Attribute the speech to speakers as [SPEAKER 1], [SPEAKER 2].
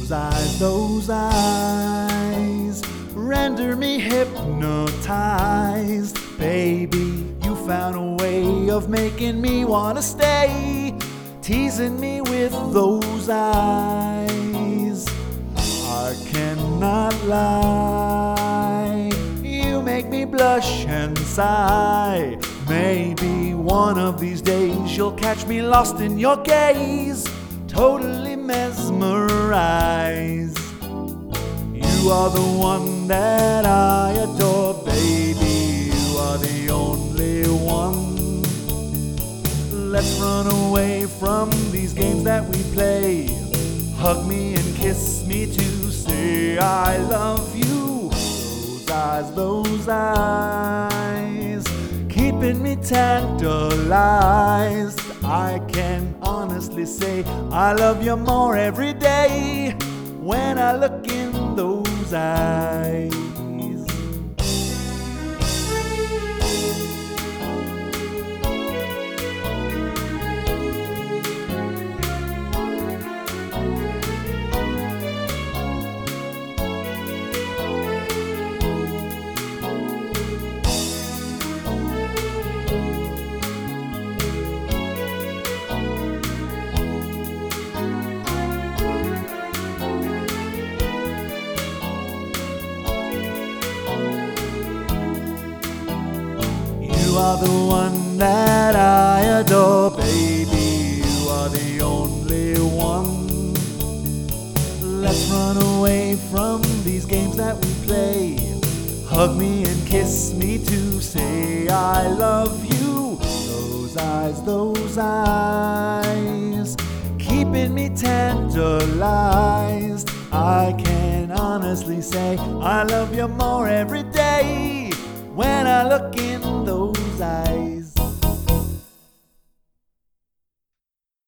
[SPEAKER 1] those eyes render me hypnotized. Baby, you found a way of making me wanna stay, teasing me with those eyes. I cannot lie, you make me blush and sigh. Maybe one of these days you'll catch me lost in your gaze, totally mesmerized. You are the one that I adore, baby, you are the only one. Let's run away from these games that we play. Hug me and kiss me to say I love you. Those eyes, keeping me tantalized. I can honestly say I love you more every day when I look in those eyes. You are the one that I adore, baby, you are the only one. Let's run away from these games that we play. Hug me and kiss me to say I love you. Those eyes, keeping me tantalized. I can honestly say I love you more every day when I look in